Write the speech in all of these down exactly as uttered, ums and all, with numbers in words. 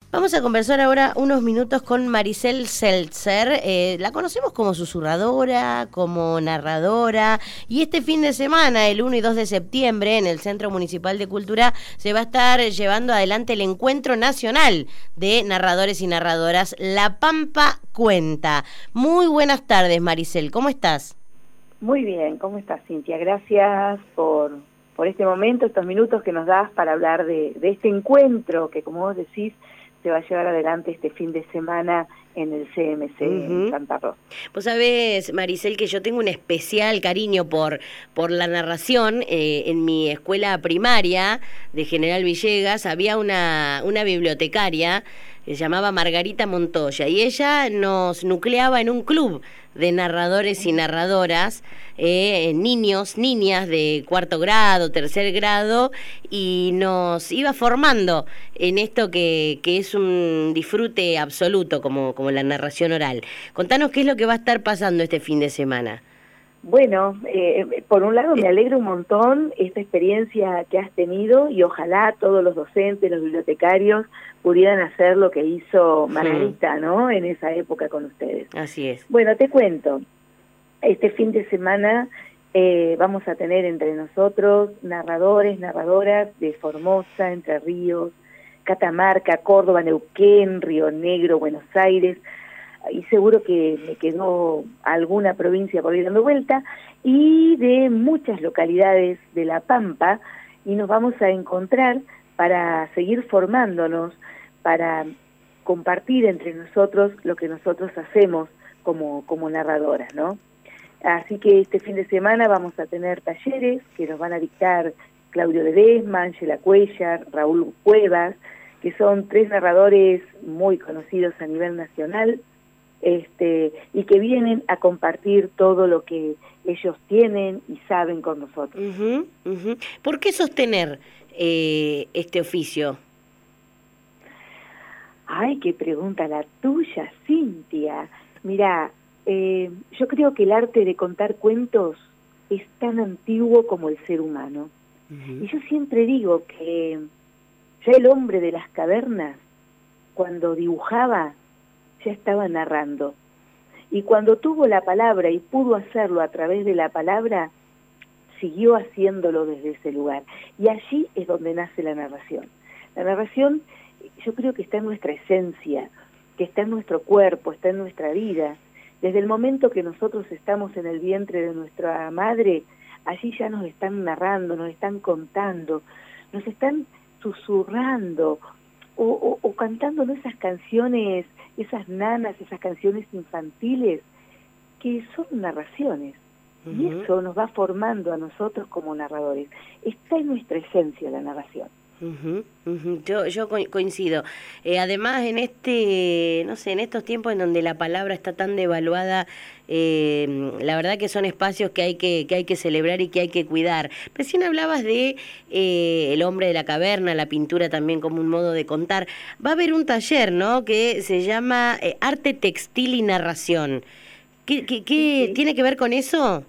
Vamos a conversar ahora unos minutos con Maricel Seltzer. Eh, la conocemos como susurradora, como narradora, y este fin de semana, el uno y dos de septiembre, en el Centro Municipal de Cultura, se va a estar llevando adelante el Encuentro Nacional de Narradores y Narradoras La Pampa Cuenta. Muy buenas tardes, Maricel, ¿cómo estás? Muy bien, ¿cómo estás, Cintia? Gracias por, por este momento, estos minutos que nos das para hablar de, de este encuentro que, como vos decís, se va a llevar adelante este fin de semana en el C M C uh-huh. en Santa Rosa. Vos sabés, Maricel, que yo tengo un especial cariño por, por la narración. Eh, en mi escuela primaria de General Villegas había una, una bibliotecaria que se llamaba Margarita Montoya, y ella nos nucleaba en un club de narradores y narradoras, eh, niños, niñas de cuarto grado, tercer grado, y nos iba formando en esto que, que es un disfrute absoluto como, como la narración oral. Contanos qué es lo que va a estar pasando este fin de semana. Bueno, eh, por un lado me alegra un montón esta experiencia que has tenido, y ojalá todos los docentes, los bibliotecarios pudieran hacer lo que hizo Margarita, sí. ¿no? En esa época con ustedes. Así es. Bueno, te cuento, este fin de semana eh, vamos a tener entre nosotros narradores, narradoras de Formosa, Entre Ríos, Catamarca, Córdoba, Neuquén, Río Negro, Buenos Aires, y seguro que me quedó alguna provincia por ir dando vuelta, y de muchas localidades de La Pampa, y nos vamos a encontrar para seguir formándonos, para compartir entre nosotros lo que nosotros hacemos como, como narradoras, ¿no? Así que este fin de semana vamos a tener talleres que nos van a dictar Claudio Ledesma, Ángela Cuellar, Raúl Cuevas, que son tres narradores muy conocidos a nivel nacional, este y que vienen a compartir todo lo que ellos tienen y saben con nosotros. Uh-huh, uh-huh. ¿Por qué sostener eh, este oficio? Ay, qué pregunta la tuya, Cintia. Mirá, eh, yo creo que el arte de contar cuentos es tan antiguo como el ser humano. Uh-huh. Y yo siempre digo que ya el hombre de las cavernas, cuando dibujaba, ya estaba narrando. Y cuando tuvo la palabra y pudo hacerlo a través de la palabra, siguió haciéndolo desde ese lugar. Y allí es donde nace la narración. La narración, yo creo que está en nuestra esencia, que está en nuestro cuerpo, está en nuestra vida. Desde el momento que nosotros estamos en el vientre de nuestra madre, allí ya nos están narrando, nos están contando, nos están susurrando o, o, o cantándonos esas canciones, esas nanas, esas canciones infantiles que son narraciones. Uh-huh. Y eso nos va formando a nosotros como narradores. Está en nuestra esencia la narración. Uh-huh, uh-huh. Yo, yo coincido. Eh, además, en este, no sé, en estos tiempos en donde la palabra está tan devaluada, eh, la verdad que son espacios que hay que, que hay que celebrar y que hay que cuidar. Recién hablabas de eh, el hombre de la caverna, la pintura también como un modo de contar. Va a haber un taller, ¿no?, que se llama eh, Arte Textil y Narración. ¿Qué, qué, qué sí. tiene que ver con eso?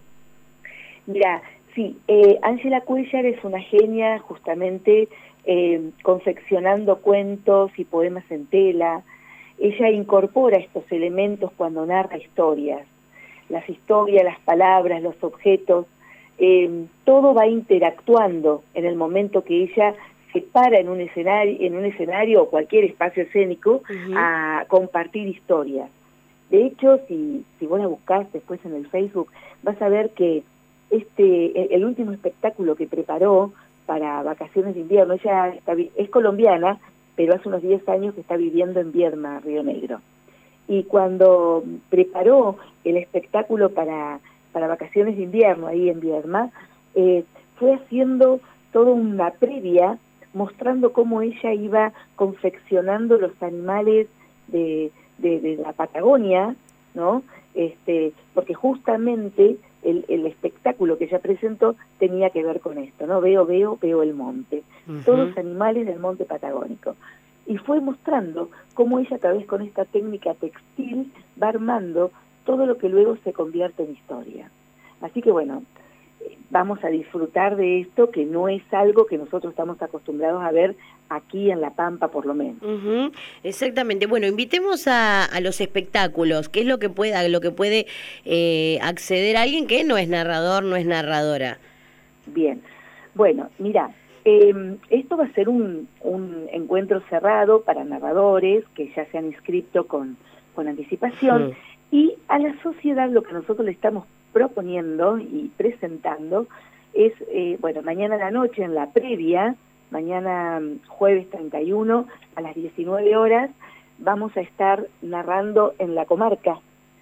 Mira, sí, eh, Ángela Cuellar es una genia justamente eh, confeccionando cuentos y poemas en tela. Ella incorpora estos elementos cuando narra historias. Las historias, las palabras, los objetos, eh, todo va interactuando en el momento que ella se para en un escenario, en un escenario o cualquier espacio escénico, uh-huh, a compartir historias. De hecho, si, si vos la buscás después en el Facebook, vas a ver que este el último espectáculo que preparó para vacaciones de invierno, ella está, es colombiana, pero hace unos diez años que está viviendo en Viedma, Río Negro. Y cuando preparó el espectáculo para, para vacaciones de invierno ahí en Viedma, eh, fue haciendo toda una previa mostrando cómo ella iba confeccionando los animales de, de, de la Patagonia, ¿no? Este, porque justamente el, el espectáculo que ella presentó tenía que ver con esto, ¿no? Veo, veo, veo el monte. Uh-huh. Todos animales del monte patagónico. Y fue mostrando cómo ella, a través con esta técnica textil, va armando todo lo que luego se convierte en historia. Así que bueno, vamos a disfrutar de esto, que no es algo que nosotros estamos acostumbrados a ver aquí en La Pampa, por lo menos. Uh-huh. Exactamente. Bueno, invitemos a, a los espectáculos. ¿Qué es lo que puede, a lo que puede eh, acceder alguien que no es narrador, no es narradora? Bien. Bueno, mira, eh, esto va a ser un, un encuentro cerrado para narradores que ya se han inscrito con, con anticipación, uh-huh. Y a la sociedad lo que nosotros le estamos proponiendo y presentando es, eh, bueno, mañana a la noche en la previa, mañana jueves treinta y uno a las diecinueve horas, vamos a estar narrando en la comarca.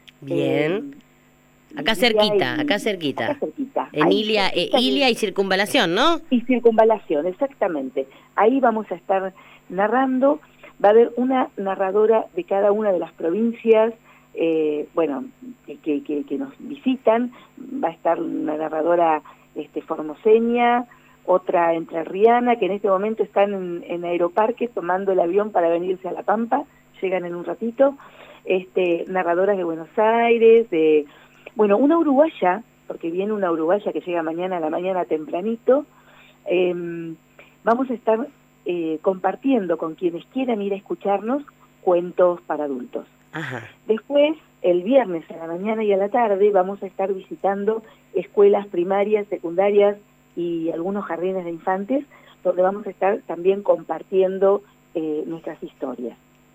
Bien. Eh, acá cerquita, y, acá cerquita. Acá cerquita. En Ahí, Ilia, eh, Ilia y Circunvalación, ¿no? Y Circunvalación, exactamente. Ahí vamos a estar narrando, va a haber una narradora de cada una de las provincias, Eh, bueno, que, que, que nos visitan. Va a estar una narradora este, formoseña, otra entrerriana, que en este momento están en, en Aeroparque tomando el avión para venirse a La Pampa, llegan en un ratito, este, narradoras de Buenos Aires, de, bueno, una uruguaya, porque viene una uruguaya que llega mañana a la mañana tempranito. Eh, vamos a estar eh, compartiendo con quienes quieran ir a escucharnos cuentos para adultos. Ajá. Después, el viernes a la mañana y a la tarde, vamos a estar visitando escuelas primarias, secundarias y algunos jardines de infantes, donde vamos a estar también compartiendo eh, nuestras historias.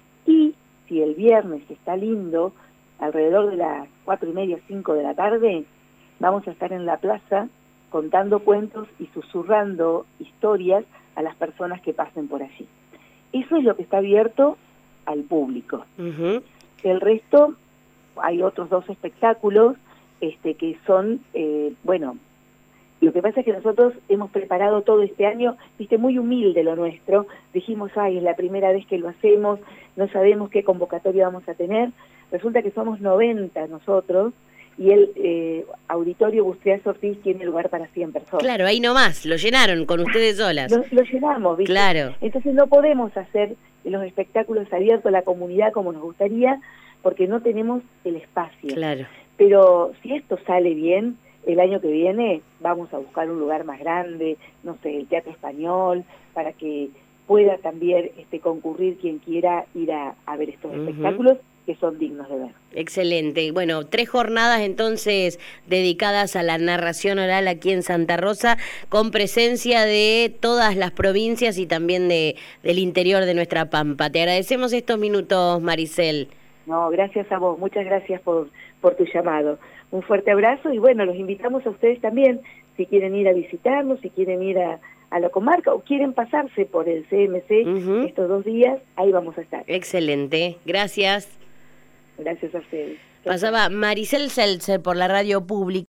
Y si el viernes está lindo, alrededor de las cuatro y media, cinco de la tarde, vamos a estar en la plaza contando cuentos y susurrando historias a las personas que pasen por allí. Eso es lo que está abierto al público. Uh-huh. El resto, hay otros dos espectáculos este, que son, eh, bueno, lo que pasa es que nosotros hemos preparado todo este año, viste, muy humilde lo nuestro, dijimos, ay, es la primera vez que lo hacemos, no sabemos qué convocatoria vamos a tener, resulta que somos noventa nosotros, y el eh, Auditorio Bustrias Ortiz tiene lugar para cien personas. Claro, ahí nomás, lo llenaron con ustedes solas. Lo, lo llenamos, ¿viste? Claro. Entonces no podemos hacer los espectáculos abiertos a la comunidad como nos gustaría, porque no tenemos el espacio. Claro. Pero si esto sale bien, el año que viene vamos a buscar un lugar más grande, no sé, el Teatro Español, para que pueda también este, concurrir quien quiera ir a, a ver estos uh-huh. espectáculos que son dignos de ver. Excelente. Bueno, tres jornadas entonces dedicadas a la narración oral aquí en Santa Rosa, con presencia de todas las provincias y también de del interior de nuestra Pampa. Te agradecemos estos minutos, Maricel. No, gracias a vos. Muchas gracias por, por tu llamado. Un fuerte abrazo y bueno, los invitamos a ustedes también, si quieren ir a visitarnos, si quieren ir a, a la comarca o quieren pasarse por el C M C uh-huh. estos dos días, ahí vamos a estar. Excelente. Gracias. Gracias a ustedes. Pasaba Maricel Seltzer por la radio pública.